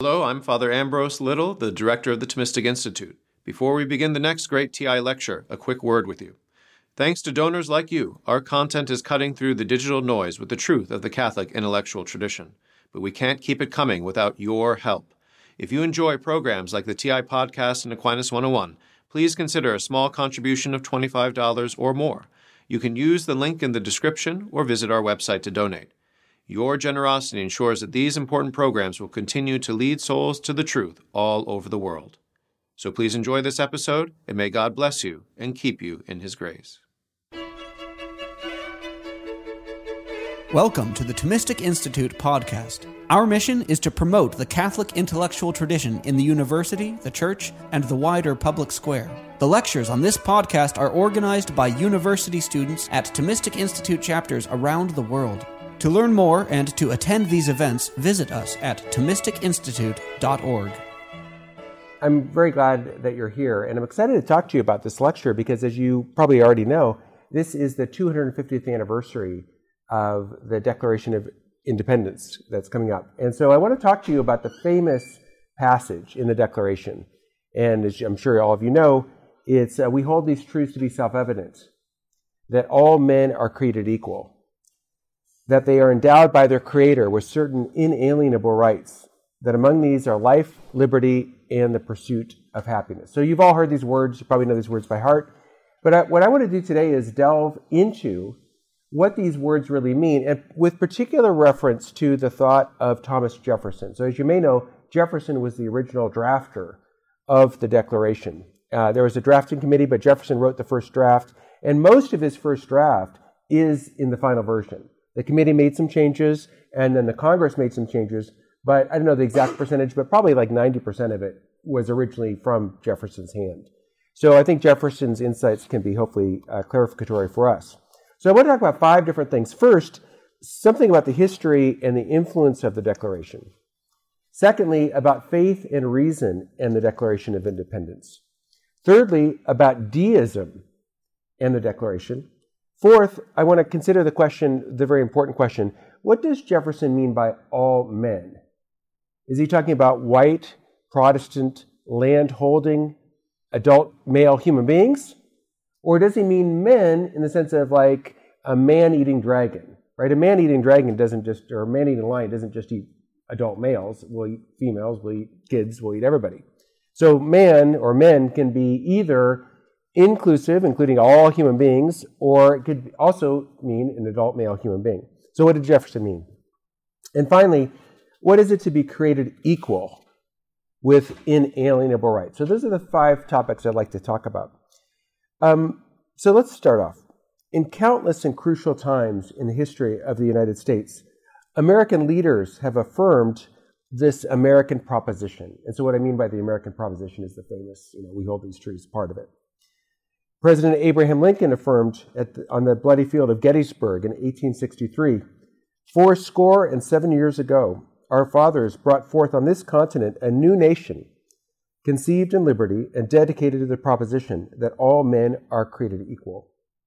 Hello, I'm Father Ambrose Little, the director of the Thomistic Institute. Before we begin the next great TI lecture, a quick word with you. Thanks to donors like you, our content is cutting through the digital noise with the truth of the Catholic intellectual tradition. But we can't keep it coming without your help. If you enjoy programs like the TI Podcast and Aquinas 101, please consider a small contribution of $25 or more. You can use the link in the description or visit our website to donate. Your generosity ensures that these important programs will continue to lead souls to the truth all over the world. So please enjoy this episode, and may God bless you and keep you in His grace. Welcome to the Thomistic Institute podcast. Our mission is to promote the Catholic intellectual tradition in the university, the church, and the wider public square. The lectures on this podcast are organized by university students at Thomistic Institute chapters around the world. To learn more and to attend these events, visit us at ThomisticInstitute.org. I'm very glad that you're here, and I'm excited to talk to you about this lecture because, as you probably already know, this is the 250th anniversary of the Declaration of Independence that's coming up. And so I want to talk to you about the famous passage in the Declaration. And as I'm sure all of you know, it's we hold these truths to be self-evident, that all men are created equal, that they are endowed by their Creator with certain inalienable rights, that among these are life, liberty, and the pursuit of happiness. So you've all heard these words, you probably know these words by heart, but what I want to do today is delve into what these words really mean, and with particular reference to the thought of Thomas Jefferson. So as you may know, Jefferson was the original drafter of the Declaration. There was a drafting committee, but Jefferson wrote the first draft, and most of his first draft is in the final version. The committee made some changes, and then the Congress made some changes, but I don't know the exact percentage, but probably like 90% of it was originally from Jefferson's hand. So I think Jefferson's insights can be hopefully clarificatory for us. So I want to talk about 5 different things. First, something about the history and the influence of the Declaration. Secondly, about faith and reason and the Declaration of Independence. Thirdly, about deism and the Declaration. Fourth, I want to consider the very important question, what does Jefferson mean by all men? Is he talking about white, Protestant, land-holding, adult male human beings? Or does he mean men in the sense of like a man-eating dragon, right? A man-eating dragon or a man-eating lion doesn't just eat adult males. We'll eat females, we'll eat kids, we'll eat everybody. So man or men can be either inclusive, including all human beings, or it could also mean an adult male human being. So what did Jefferson mean? And finally, what is it to be created equal with inalienable rights? So those are the 5 topics I'd like to talk about. So let's start off. In countless and crucial times in the history of the United States, American leaders have affirmed this American proposition. And so what I mean by the American proposition is the famous, we hold these truths, part of it. President Abraham Lincoln affirmed on the bloody field of Gettysburg in 1863, 77 years ago, our fathers brought forth on this continent a new nation, conceived in liberty and dedicated to the proposition that all men are created equal.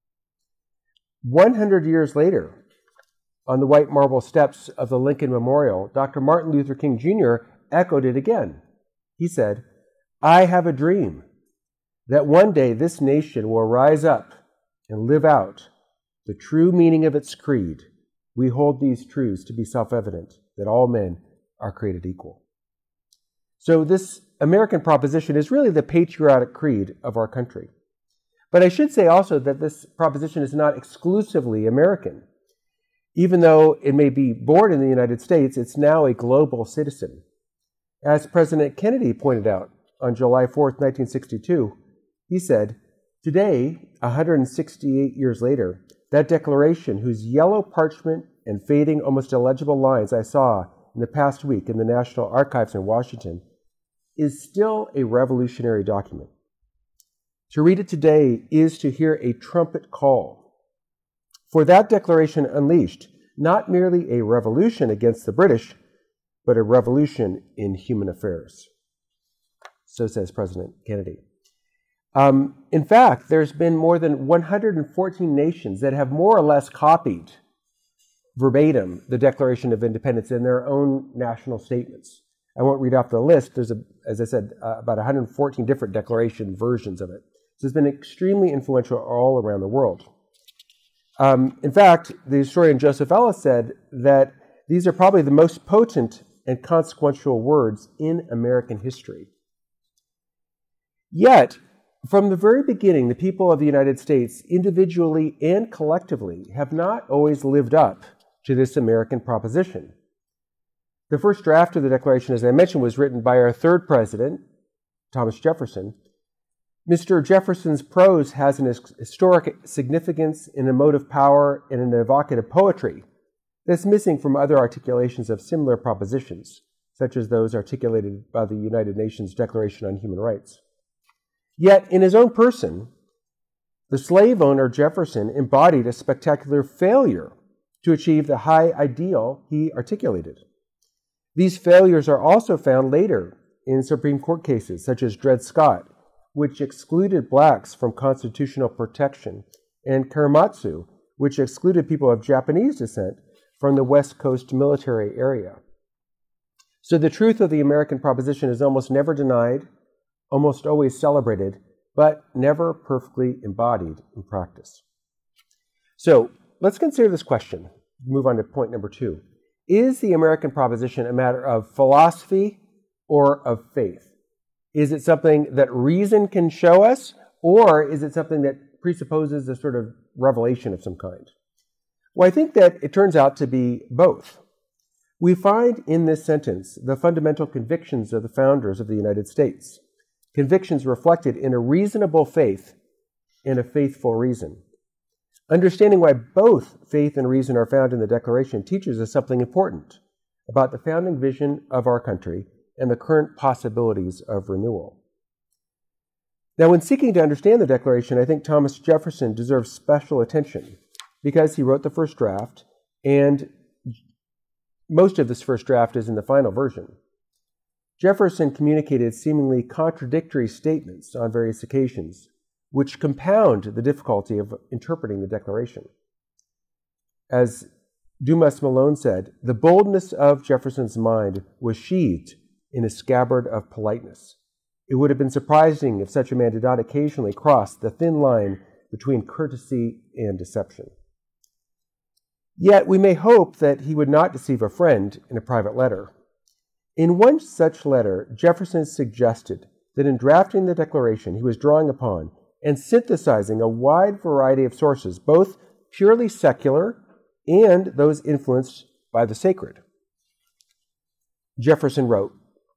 100 years later, on the white marble steps of the Lincoln Memorial, Dr. Martin Luther King Jr. echoed it again. He said, "I have a dream that one day this nation will rise up and live out the true meaning of its creed. We hold these truths to be self-evident, that all men are created equal." So this American proposition is really the patriotic creed of our country. But I should say also that this proposition is not exclusively American. Even though it may be born in the United States, it's now a global citizen. As President Kennedy pointed out on July 4th, 1962, he said, "Today, 168 years later, that declaration, whose yellow parchment and fading, almost illegible lines I saw in the past week in the National Archives in Washington, is still a revolutionary document. To read it today is to hear a trumpet call. For that declaration unleashed not merely a revolution against the British, but a revolution in human affairs." So says President Kennedy. In fact, there's been more than 114 nations that have more or less copied verbatim the Declaration of Independence in their own national statements. I won't read off the list. There's, as I said, about 114 different declaration versions of it. So it's been extremely influential all around the world. In fact, the historian Joseph Ellis said that these are probably the most potent and consequential words in American history. Yet, from the very beginning, the people of the United States, individually and collectively, have not always lived up to this American proposition. The first draft of the Declaration, as I mentioned, was written by our third president, Thomas Jefferson. Mr. Jefferson's prose has an historic significance, an emotive power, and an evocative poetry that's missing from other articulations of similar propositions, such as those articulated by the United Nations Declaration on Human Rights. Yet, in his own person, the slave owner Jefferson embodied a spectacular failure to achieve the high ideal he articulated. These failures are also found later in Supreme Court cases, such as Dred Scott, which excluded blacks from constitutional protection, and Korematsu, which excluded people of Japanese descent from the West Coast military area. So the truth of the American proposition is almost never denied, almost always celebrated, but never perfectly embodied in practice. So let's consider this question. Move on to point number 2. Is the American proposition a matter of philosophy or of faith? Is it something that reason can show us, or is it something that presupposes a sort of revelation of some kind? Well, I think that it turns out to be both. We find in this sentence the fundamental convictions of the founders of the United States, convictions reflected in a reasonable faith and a faithful reason. Understanding why both faith and reason are found in the Declaration teaches us something important about the founding vision of our country and the current possibilities of renewal. Now, when seeking to understand the Declaration, I think Thomas Jefferson deserves special attention because he wrote the first draft, and most of this first draft is in the final version. Jefferson communicated seemingly contradictory statements on various occasions, which compound the difficulty of interpreting the Declaration. As Dumas Malone said, the boldness of Jefferson's mind was sheathed in a scabbard of politeness. It would have been surprising if such a man did not occasionally cross the thin line between courtesy and deception. Yet we may hope that he would not deceive a friend in a private letter. In one such letter, Jefferson suggested that in drafting the Declaration, he was drawing upon and synthesizing a wide variety of sources, both purely secular and those influenced by the sacred. Jefferson wrote,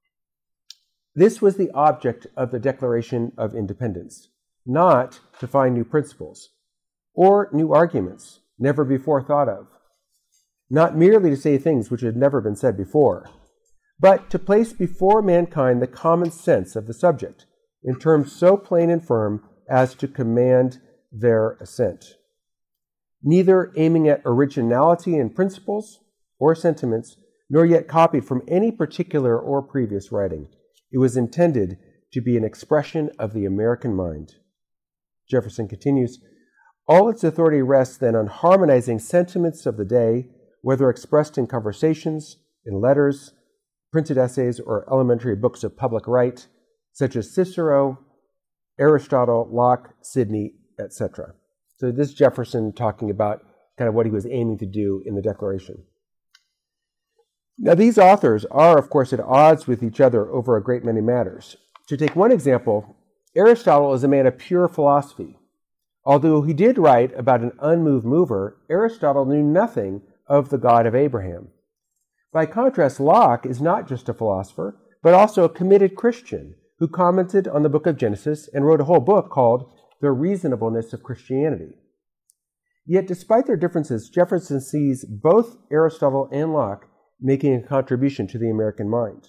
"This was the object of the Declaration of Independence, not to find new principles or new arguments never before thought of, not merely to say things which had never been said before, but to place before mankind the common sense of the subject in terms so plain and firm as to command their assent, neither aiming at originality in principles or sentiments, nor yet copied from any particular or previous writing. It was intended to be an expression of the American mind." Jefferson continues, "All its authority rests then on harmonizing sentiments of the day, whether expressed in conversations, in letters, printed essays, or elementary books of public right, such as Cicero, Aristotle, Locke, Sidney, etc." So this is Jefferson talking about kind of what he was aiming to do in the Declaration. Now, these authors are, of course, at odds with each other over a great many matters. To take one example, Aristotle is a man of pure philosophy. Although he did write about an unmoved mover, Aristotle knew nothing of the God of Abraham. By contrast, Locke is not just a philosopher, but also a committed Christian who commented on the book of Genesis and wrote a whole book called The Reasonableness of Christianity. Yet, despite their differences, Jefferson sees both Aristotle and Locke making a contribution to the American mind.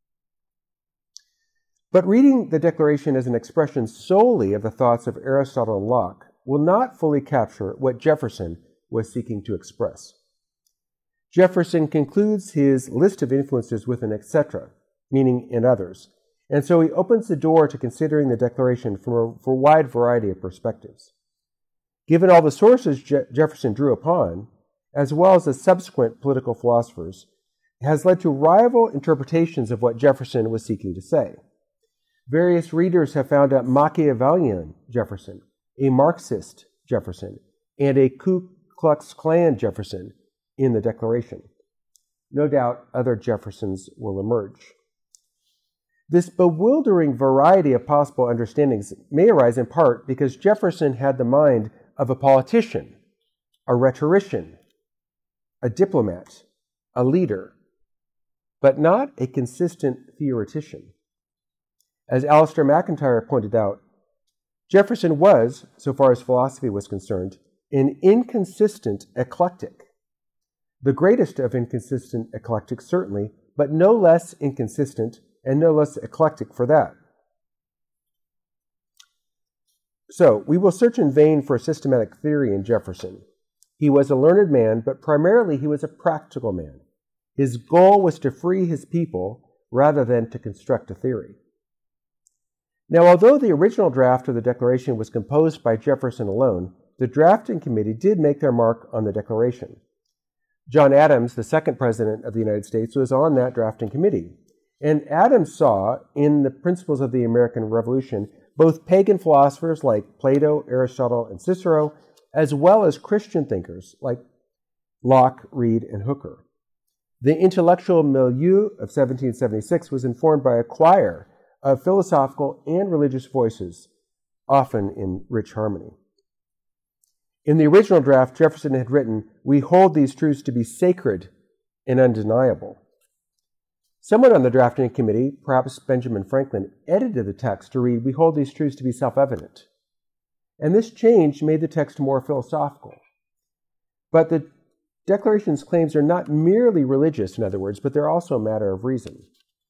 But reading the Declaration as an expression solely of the thoughts of Aristotle and Locke will not fully capture what Jefferson was seeking to express. Jefferson concludes his list of influences with an etc., meaning in others, and so he opens the door to considering the Declaration from a wide variety of perspectives. Given all the sources Jefferson drew upon, as well as the subsequent political philosophers, has led to rival interpretations of what Jefferson was seeking to say. Various readers have found a Machiavellian Jefferson, a Marxist Jefferson, and a Ku Klux Klan Jefferson in the Declaration. No doubt other Jeffersons will emerge. This bewildering variety of possible understandings may arise in part because Jefferson had the mind of a politician, a rhetorician, a diplomat, a leader, but not a consistent theoretician. As Alistair McIntyre pointed out, Jefferson was, so far as philosophy was concerned, an inconsistent eclectic. The greatest of inconsistent eclectics, certainly, but no less inconsistent and no less eclectic for that. So, we will search in vain for a systematic theory in Jefferson. He was a learned man, but primarily he was a practical man. His goal was to free his people rather than to construct a theory. Now, although the original draft of the Declaration was composed by Jefferson alone, the drafting committee did make their mark on the Declaration. John Adams, the second president of the United States, was on that drafting committee. And Adams saw in the principles of the American Revolution both pagan philosophers like Plato, Aristotle, and Cicero, as well as Christian thinkers like Locke, Reed, and Hooker. The intellectual milieu of 1776 was informed by a choir of philosophical and religious voices, often in rich harmony. In the original draft, Jefferson had written, "We hold these truths to be sacred and undeniable." Someone on the drafting committee, perhaps Benjamin Franklin, edited the text to read, "We hold these truths to be self-evident." And this change made the text more philosophical. But the Declaration's claims are not merely religious, in other words, but they're also a matter of reason.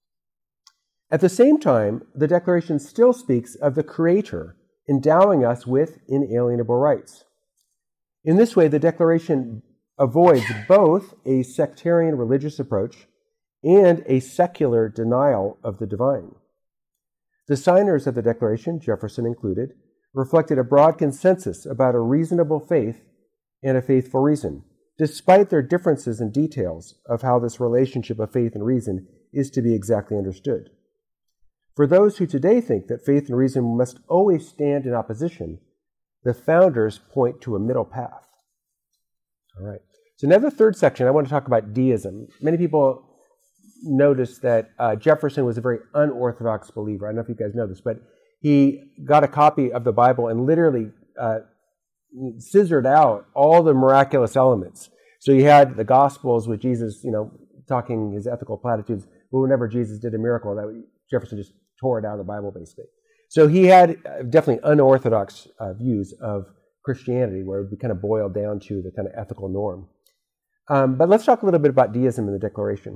At the same time, the Declaration still speaks of the Creator endowing us with inalienable rights. In this way, the Declaration avoids both a sectarian religious approach and a secular denial of the divine. The signers of the Declaration, Jefferson included, reflected a broad consensus about a reasonable faith and a faith for reason, despite their differences in details of how this relationship of faith and reason is to be exactly understood. For those who today think that faith and reason must always stand in opposition, the founders point to a middle path. All right. So now the third section, I want to talk about deism. Many people notice that Jefferson was a very unorthodox believer. I don't know if you guys know this, but he got a copy of the Bible and literally scissored out all the miraculous elements. So you had the Gospels with Jesus, talking his ethical platitudes, but whenever Jesus did a miracle, Jefferson just tore it out of the Bible, basically. So he had definitely unorthodox views of Christianity, where it would be kind of boiled down to the kind of ethical norm. But let's talk a little bit about deism in the Declaration.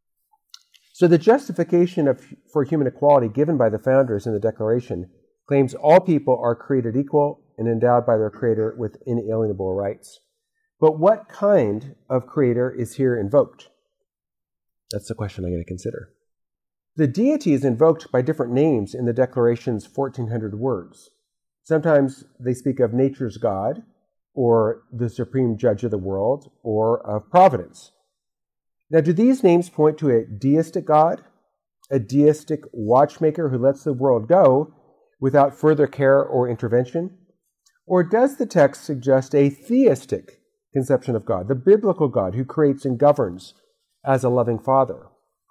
So the justification for human equality given by the founders in the Declaration claims all people are created equal and endowed by their Creator with inalienable rights. But what kind of Creator is here invoked? That's the question I'm going to consider. The deity is invoked by different names in the Declaration's 1,400 words. Sometimes they speak of nature's God, or the supreme judge of the world, or of providence. Now, do these names point to a deistic God, a deistic watchmaker who lets the world go without further care or intervention? Or does the text suggest a theistic conception of God, the biblical God who creates and governs as a loving Father?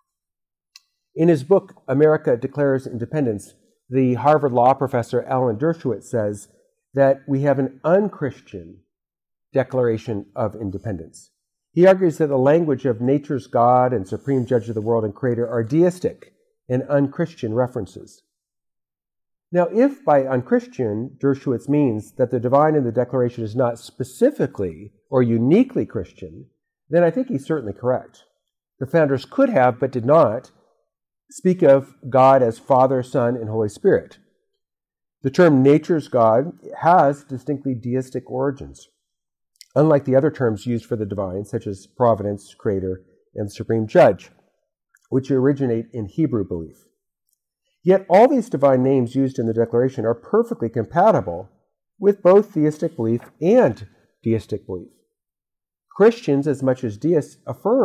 In his book, America Declares Independence, the Harvard Law professor Alan Dershowitz says that we have an unchristian declaration of independence. He argues that the language of nature's God and supreme judge of the world and creator are deistic and unchristian references. Now, if by unchristian, Dershowitz means that the divine in the Declaration is not specifically or uniquely Christian, then I think he's certainly correct. The founders could have, but did not, speak of God as Father, Son, and Holy Spirit. The term nature's God has distinctly deistic origins, unlike the other terms used for the divine, such as providence, creator, and supreme judge, which originate in Hebrew belief. Yet all these divine names used in the Declaration are perfectly compatible with both theistic belief and deistic belief. Christians, as much as deists, affirm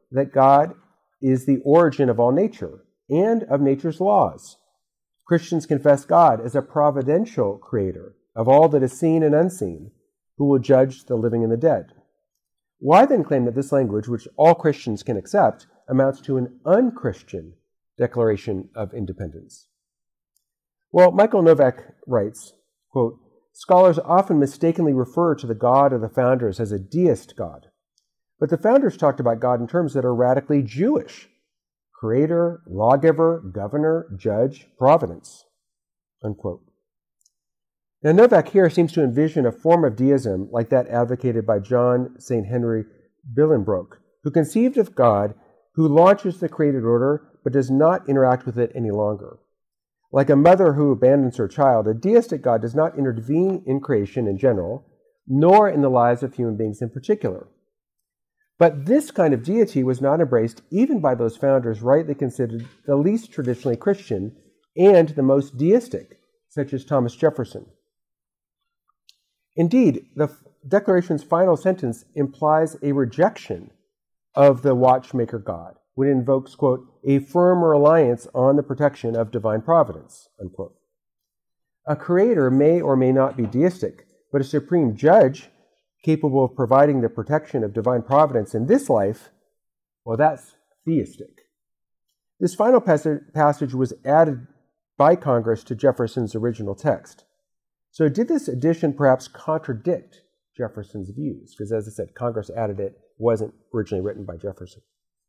that God is the origin of all nature and of nature's laws. Christians confess God as a providential creator of all that is seen and unseen, who will judge the living and the dead. Why then claim that this language, which all Christians can accept, amounts to an unchristian declaration of independence? Well, Michael Novak writes, quote, "Scholars often mistakenly refer to the God of the founders as a deist God. But the founders talked about God in terms that are radically Jewish: creator, lawgiver, governor, judge, providence," unquote. Now, Novak here seems to envision a form of deism like that advocated by John St. Henry Bolingbroke, who conceived of God who launches the created order but does not interact with it any longer. Like a mother who abandons her child, a deistic God does not intervene in creation in general, nor in the lives of human beings in particular. But this kind of deity was not embraced even by those founders rightly considered the least traditionally Christian and the most deistic, such as Thomas Jefferson. Indeed, the Declaration's final sentence implies a rejection of the watchmaker God when it invokes, quote, "a firm reliance on the protection of divine providence," unquote. A creator may or may not be deistic, but a supreme judge capable of providing the protection of divine providence in this life, well, that's theistic. This final passage was added by Congress to Jefferson's original text. So did this addition perhaps contradict Jefferson's views? Because as I said, Congress added it, wasn't originally written by Jefferson.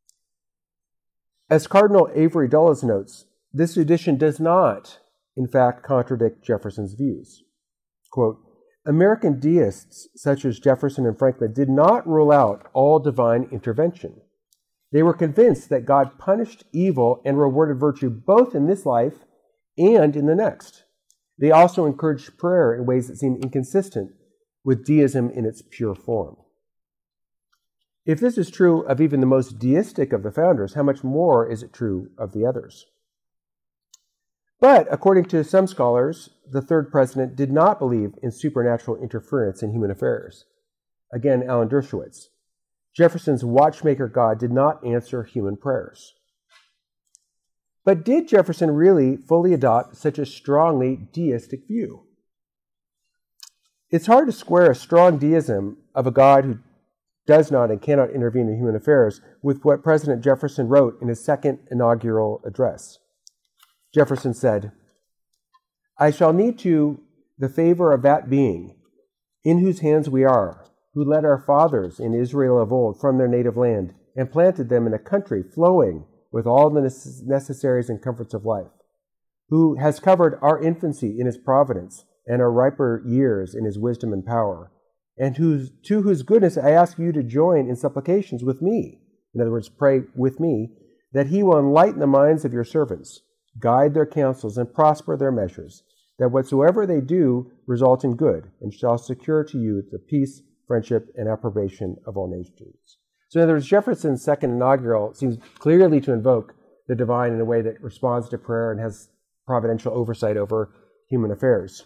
As Cardinal Avery Dulles notes, this addition does not, in fact, contradict Jefferson's views. Quote, "American deists such as Jefferson and Franklin did not rule out all divine intervention. They were convinced that God punished evil and rewarded virtue both in this life and in the next. They also encouraged prayer in ways that seem inconsistent with deism in its pure form." If this is true of even the most deistic of the founders, how much more is it true of the others? But according to some scholars, the third president did not believe in supernatural interference in human affairs. Again, Alan Dershowitz. Jefferson's watchmaker God did not answer human prayers. But did Jefferson really fully adopt such a strongly deistic view? It's hard to square a strong deism of a God who does not and cannot intervene in human affairs with what President Jefferson wrote in his second inaugural address. Jefferson said, "I shall need to the favor of that being in whose hands we are, who led our fathers in Israel of old from their native land and planted them in a country flowing with all the necessaries and comforts of life, who has covered our infancy in his providence and our riper years in his wisdom and power, and to whose goodness I ask you to join in supplications with me," in other words, pray with me, "that he will enlighten the minds of your servants, guide their counsels, and prosper their measures, that whatsoever they do result in good, and shall secure to you the peace, friendship, and approbation of all nations." So in other words, Jefferson's second inaugural seems clearly to invoke the divine in a way that responds to prayer and has providential oversight over human affairs.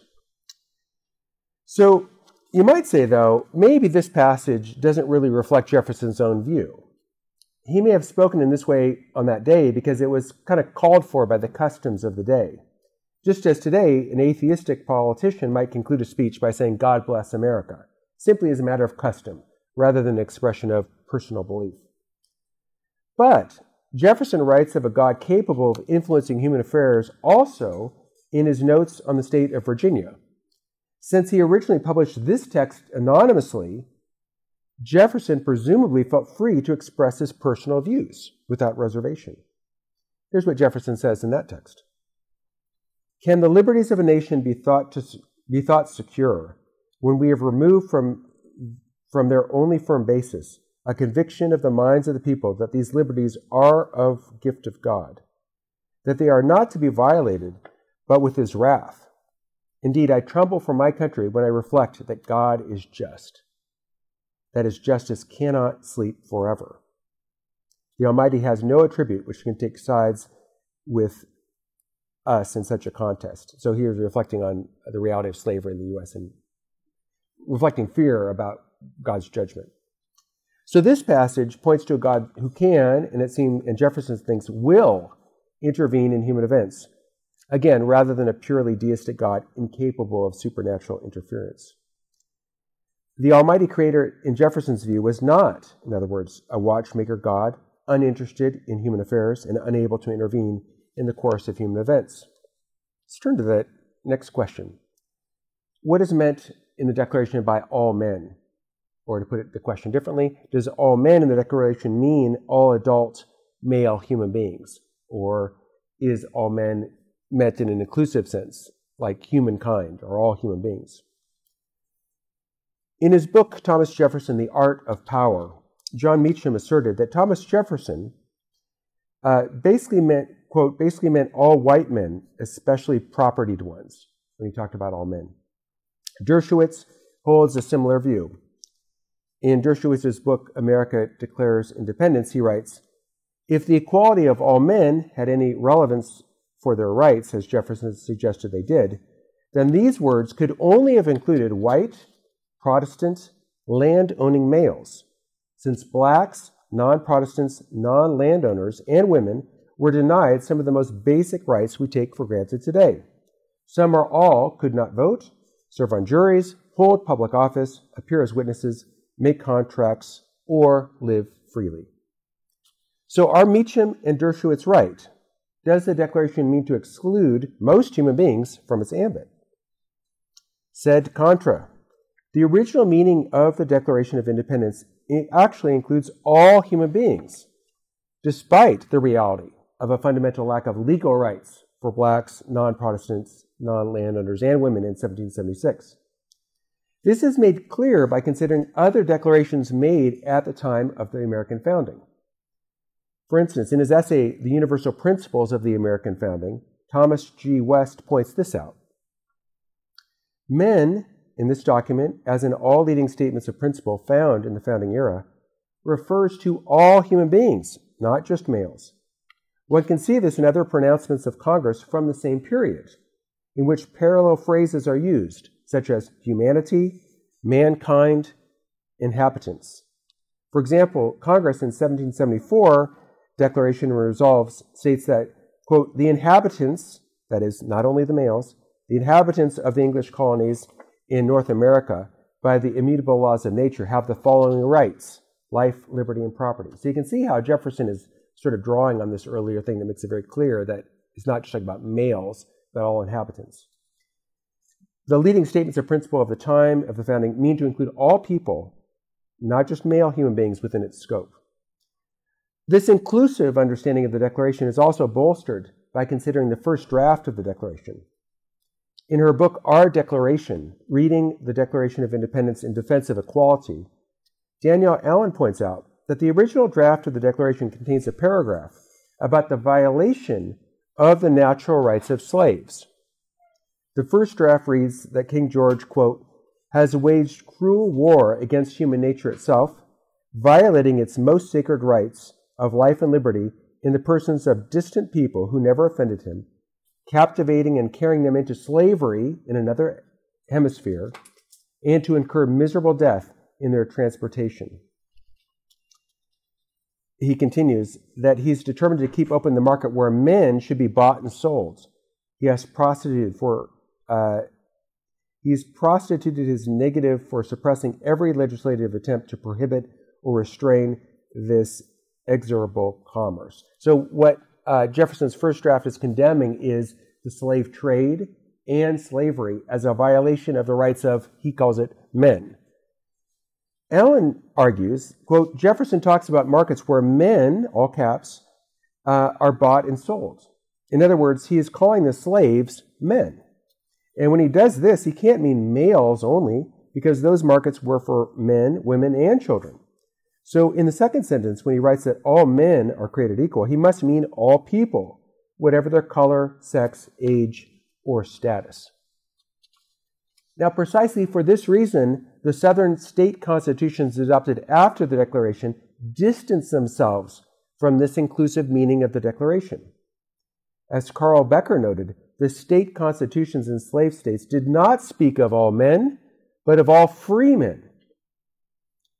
So you might say, though, maybe this passage doesn't really reflect Jefferson's own view. He may have spoken in this way on that day because it was kind of called for by the customs of the day. Just as today, an atheistic politician might conclude a speech by saying, "God bless America," simply as a matter of custom, rather than an expression of personal belief. But Jefferson writes of a God capable of influencing human affairs also in his notes on the state of Virginia. Since he originally published this text anonymously, Jefferson presumably felt free to express his personal views without reservation. Here's what Jefferson says in that text. "Can the liberties of a nation be thought secure when we have removed from their only firm basis a conviction of the minds of the people that these liberties are of gift of God, that they are not to be violated, but with his wrath? Indeed, I tremble for my country when I reflect that God is just, that his justice cannot sleep forever. The Almighty has no attribute which can take sides with us in such a contest." So he was reflecting on the reality of slavery in the U.S. and reflecting fear about God's judgment. So this passage points to a God who can, and Jefferson thinks will, intervene in human events. Again, rather than a purely deistic God incapable of supernatural interference. The Almighty Creator, in Jefferson's view, was not, in other words, a watchmaker God, uninterested in human affairs and unable to intervene in the course of human events. Let's turn to the next question. What is meant in the Declaration by all men? Or to put the question differently, does all men in the Declaration mean all adult male human beings? Or is all men meant in an inclusive sense, like humankind or all human beings? In his book, Thomas Jefferson, The Art of Power, John Meacham asserted that Thomas Jefferson basically meant all white men, especially propertied ones, when he talked about all men. Dershowitz holds a similar view. In Dershowitz's book, America Declares Independence, he writes, "If the equality of all men had any relevance for their rights, as Jefferson suggested they did, then these words could only have included white, Protestant, land-owning males, since blacks, non-Protestants, non-landowners, and women were denied some of the most basic rights we take for granted today. Some or all could not vote, serve on juries, hold public office, appear as witnesses, make contracts, or live freely." So are Meacham and Dershowitz right? Does the Declaration mean to exclude most human beings from its ambit? Sed contra. The original meaning of the Declaration of Independence actually includes all human beings, despite the reality of a fundamental lack of legal rights for blacks, non-Protestants, non-landowners, and women in 1776. This is made clear by considering other declarations made at the time of the American founding. For instance, in his essay, The Universal Principles of the American Founding, Thomas G. West points this out. Men, in this document, as in all leading statements of principle found in the founding era, refers to all human beings, not just males. One can see this in other pronouncements of Congress from the same period, in which parallel phrases are used, such as humanity, mankind, inhabitants. For example, Congress in 1774 Declaration and Resolves states that, quote, "the inhabitants," that is, not only the males, "the inhabitants of the English colonies in North America, by the immutable laws of nature, have the following rights: life, liberty, and property." So you can see how Jefferson is sort of drawing on this earlier thing that makes it very clear that it's not just talking about males, but all inhabitants. The leading statements of principle of the time of the founding mean to include all people, not just male human beings, within its scope. This inclusive understanding of the Declaration is also bolstered by considering the first draft of the Declaration. In her book, Our Declaration, Reading the Declaration of Independence in Defense of Equality, Danielle Allen points out that the original draft of the Declaration contains a paragraph about the violation of the natural rights of slaves. The first draft reads that King George, quote, "has waged cruel war against human nature itself, violating its most sacred rights of life and liberty in the persons of distant people who never offended him, captivating and carrying them into slavery in another hemisphere, and to incur miserable death in their transportation." He continues that he's determined to keep open the market where men should be bought and sold. He's prostituted his negative for suppressing every legislative attempt to prohibit or restrain this exorable commerce. So what Jefferson's first draft is condemning is the slave trade and slavery as a violation of the rights of, he calls it, men. Allen argues, quote, "Jefferson talks about markets where men, all caps, are bought and sold. In other words, he is calling the slaves men. And when he does this, he can't mean males only, because those markets were for men, women, and children. So in the second sentence, when he writes that all men are created equal, he must mean all people, whatever their color, sex, age, or status." Now, precisely for this reason, the Southern state constitutions adopted after the Declaration distance themselves from this inclusive meaning of the Declaration. As Carl Becker noted, the state constitutions in slave states did not speak of all men, but of all free men.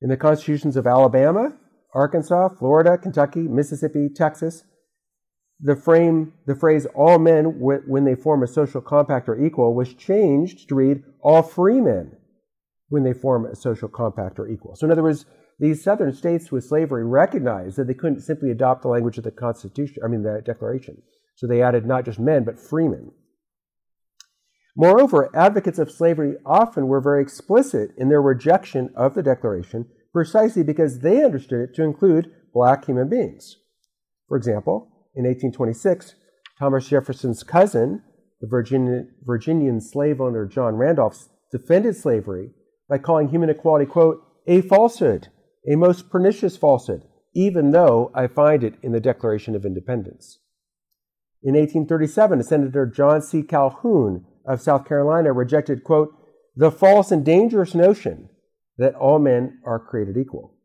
In the constitutions of Alabama, Arkansas, Florida, Kentucky, Mississippi, Texas, the phrase all men when they form a social compact are equal was changed to read all free men when they form a social compact are equal. So in other words, these southern states with slavery recognized that they couldn't simply adopt the language of the the Declaration. So they added not just men, but freemen. Moreover, advocates of slavery often were very explicit in their rejection of the Declaration precisely because they understood it to include black human beings. For example, in 1826, Thomas Jefferson's cousin, the Virginian slave owner John Randolph, defended slavery by calling human equality, quote, a falsehood, a most pernicious falsehood, even though I find it in the Declaration of Independence. In 1837, Senator John C. Calhoun of South Carolina rejected, quote, the false and dangerous notion that all men are created equal.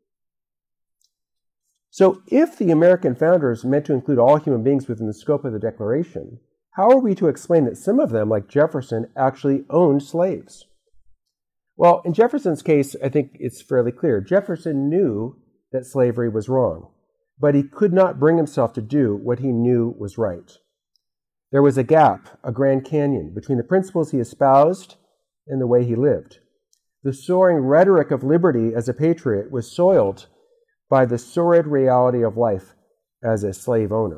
So if the American founders meant to include all human beings within the scope of the Declaration, how are we to explain that some of them, like Jefferson, actually owned slaves? Well, in Jefferson's case, I think it's fairly clear. Jefferson knew that slavery was wrong, but he could not bring himself to do what he knew was right. There was a gap, a Grand Canyon, between the principles he espoused and the way he lived. The soaring rhetoric of liberty as a patriot was soiled by the sordid reality of life as a slave owner.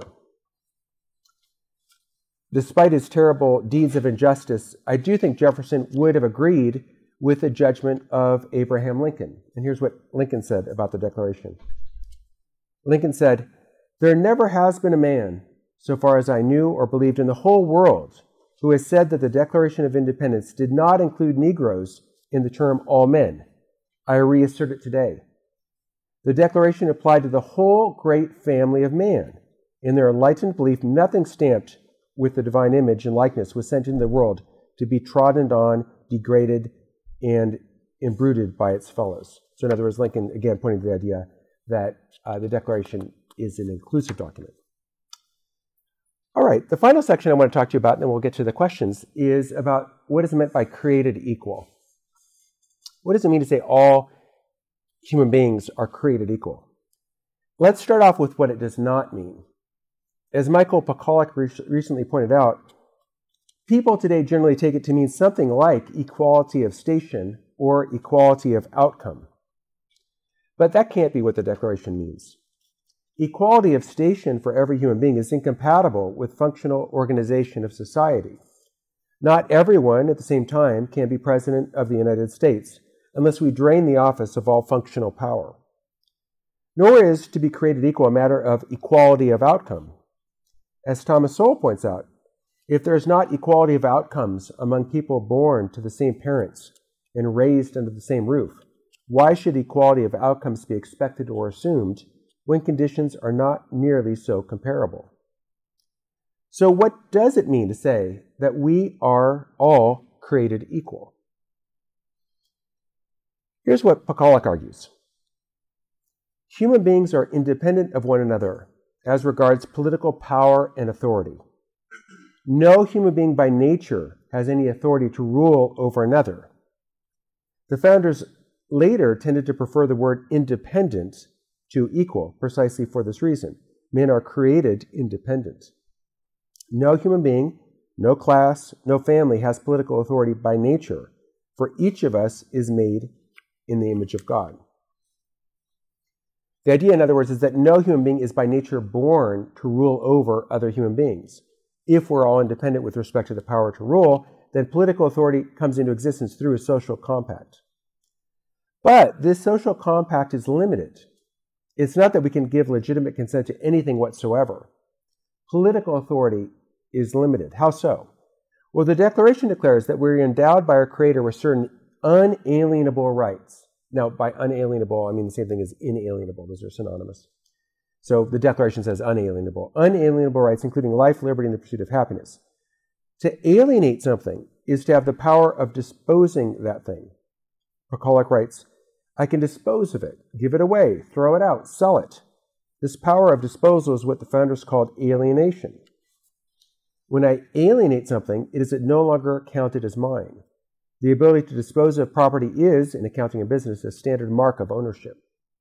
Despite his terrible deeds of injustice, I do think Jefferson would have agreed with the judgment of Abraham Lincoln. And here's what Lincoln said about the Declaration. Lincoln said, there never has been a man, so far as I knew or believed in the whole world, who has said that the Declaration of Independence did not include Negroes in the term all men. I reassert it today. The Declaration applied to the whole great family of man. In their enlightened belief, nothing stamped with the divine image and likeness was sent into the world to be trodden on, degraded, and imbruted by its fellows. So in other words, Lincoln, again, pointing to the idea that the Declaration is an inclusive document. All right, the final section I want to talk to you about, and then we'll get to the questions, is about what is meant by created equal. What does it mean to say all human beings are created equal? Let's start off with what it does not mean. As Michael Pakaluk recently pointed out, people today generally take it to mean something like equality of station or equality of outcome. But that can't be what the Declaration means. Equality of station for every human being is incompatible with functional organization of society. Not everyone at the same time can be President of the United States unless we drain the office of all functional power. Nor is to be created equal a matter of equality of outcome. As Thomas Sowell points out, if there is not equality of outcomes among people born to the same parents and raised under the same roof, why should equality of outcomes be expected or assumed when conditions are not nearly so comparable? So what does it mean to say that we are all created equal? Here's what Pakaluk argues. Human beings are independent of one another as regards political power and authority. No human being by nature has any authority to rule over another. The founders later tended to prefer the word independent to equal, precisely for this reason. Men are created independent. No human being, no class, no family has political authority by nature, for each of us is made in the image of God. The idea, in other words, is that no human being is by nature born to rule over other human beings. If we're all independent with respect to the power to rule, then political authority comes into existence through a social compact. But this social compact is limited. It's not that we can give legitimate consent to anything whatsoever. Political authority is limited. How so? Well, the Declaration declares that we're endowed by our Creator with certain unalienable rights. Now, by unalienable, I mean the same thing as inalienable. Those are synonymous. So the Declaration says unalienable. Unalienable rights, including life, liberty, and the pursuit of happiness. To alienate something is to have the power of disposing that thing. Pakaluk writes, I can dispose of it, give it away, throw it out, sell it. This power of disposal is what the founders called alienation. When I alienate something, it is no longer counted as mine. The ability to dispose of property is, in accounting and business, a standard mark of ownership.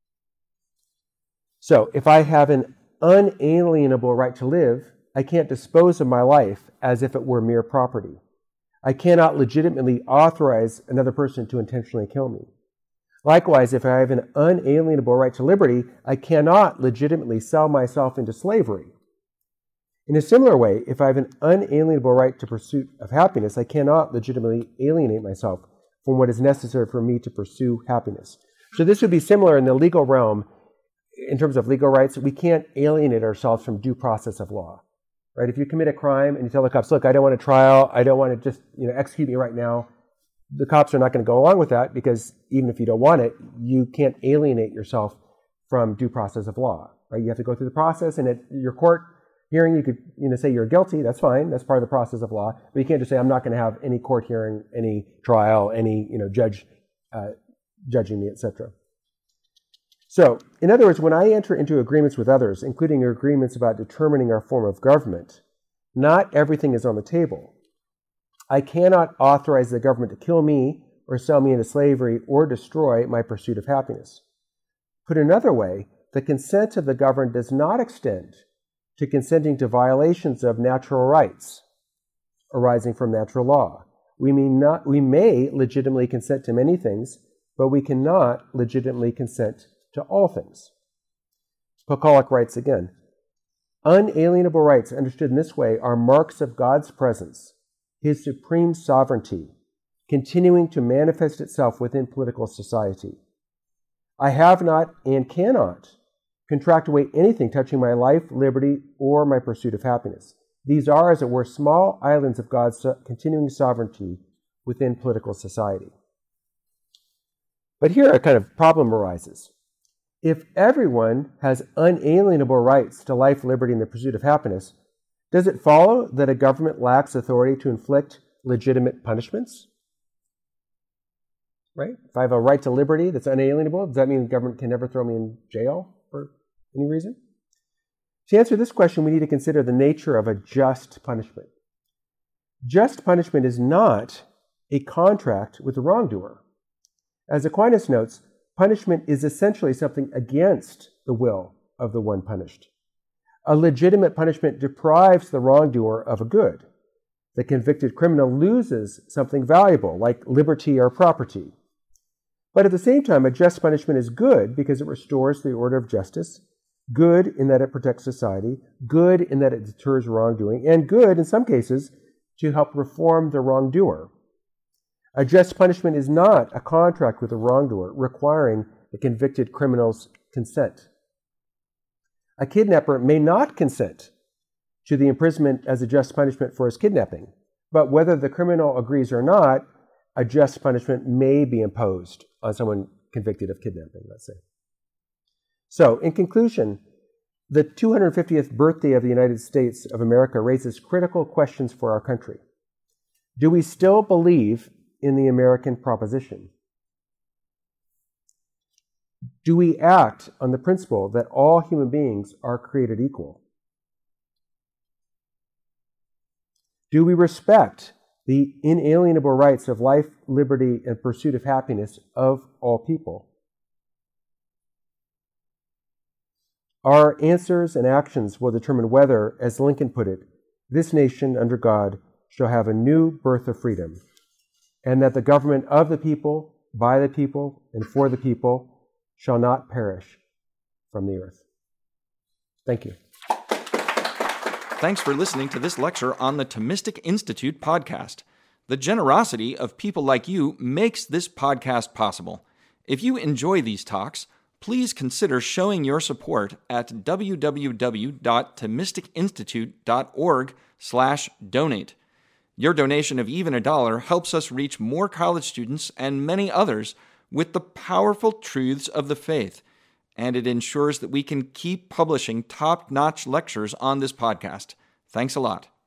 So, if I have an unalienable right to live, I can't dispose of my life as if it were mere property. I cannot legitimately authorize another person to intentionally kill me. Likewise, if I have an unalienable right to liberty, I cannot legitimately sell myself into slavery. In a similar way, if I have an unalienable right to pursuit of happiness, I cannot legitimately alienate myself from what is necessary for me to pursue happiness. So this would be similar in the legal realm. In terms of legal rights, we can't alienate ourselves from due process of law. Right? If you commit a crime and you tell the cops, look, I don't want a trial, I don't want to just execute me right now, the cops are not going to go along with that, because even if you don't want it, you can't alienate yourself from due process of law. Right? You have to go through the process, and at your court hearing, you could say you're guilty. That's fine. That's part of the process of law. But you can't just say, I'm not going to have any court hearing, any trial, any judge judging me, etc. So, in other words, when I enter into agreements with others, including agreements about determining our form of government, not everything is on the table. I cannot authorize the government to kill me or sell me into slavery or destroy my pursuit of happiness. Put another way, the consent of the governed does not extend to consenting to violations of natural rights arising from natural law. We may legitimately consent to many things, but we cannot legitimately consent to all things. Pocholak writes again, unalienable rights understood in this way are marks of God's presence, His supreme sovereignty, continuing to manifest itself within political society. I have not and cannot contract away anything touching my life, liberty, or my pursuit of happiness. These are, as it were, small islands of God's continuing sovereignty within political society. But here a kind of problem arises. If everyone has unalienable rights to life, liberty, and the pursuit of happiness, does it follow that a government lacks authority to inflict legitimate punishments? Right? If I have a right to liberty that's unalienable, does that mean the government can never throw me in jail for any reason? To answer this question, we need to consider the nature of a just punishment. Just punishment is not a contract with the wrongdoer. As Aquinas notes, punishment is essentially something against the will of the one punished. A legitimate punishment deprives the wrongdoer of a good. The convicted criminal loses something valuable, like liberty or property. But at the same time, a just punishment is good because it restores the order of justice, good in that it protects society, good in that it deters wrongdoing, and good, in some cases, to help reform the wrongdoer. A just punishment is not a contract with the wrongdoer requiring the convicted criminal's consent. A kidnapper may not consent to the imprisonment as a just punishment for his kidnapping, but whether the criminal agrees or not, a just punishment may be imposed on someone convicted of kidnapping, let's say. So, in conclusion, the 250th birthday of the United States of America raises critical questions for our country. Do we still believe in the American proposition? Do we act on the principle that all human beings are created equal? Do we respect the inalienable rights of life, liberty, and pursuit of happiness of all people? Our answers and actions will determine whether, as Lincoln put it, this nation under God shall have a new birth of freedom, and that the government of the people, by the people, and for the people shall not perish from the earth. Thank you. Thanks for listening to this lecture on the Thomistic Institute podcast. The generosity of people like you makes this podcast possible. If you enjoy these talks, please consider showing your support at www.thomisticinstitute.org/donate. Your donation of even $1 helps us reach more college students and many others with the powerful truths of the faith, and it ensures that we can keep publishing top-notch lectures on this podcast. Thanks a lot.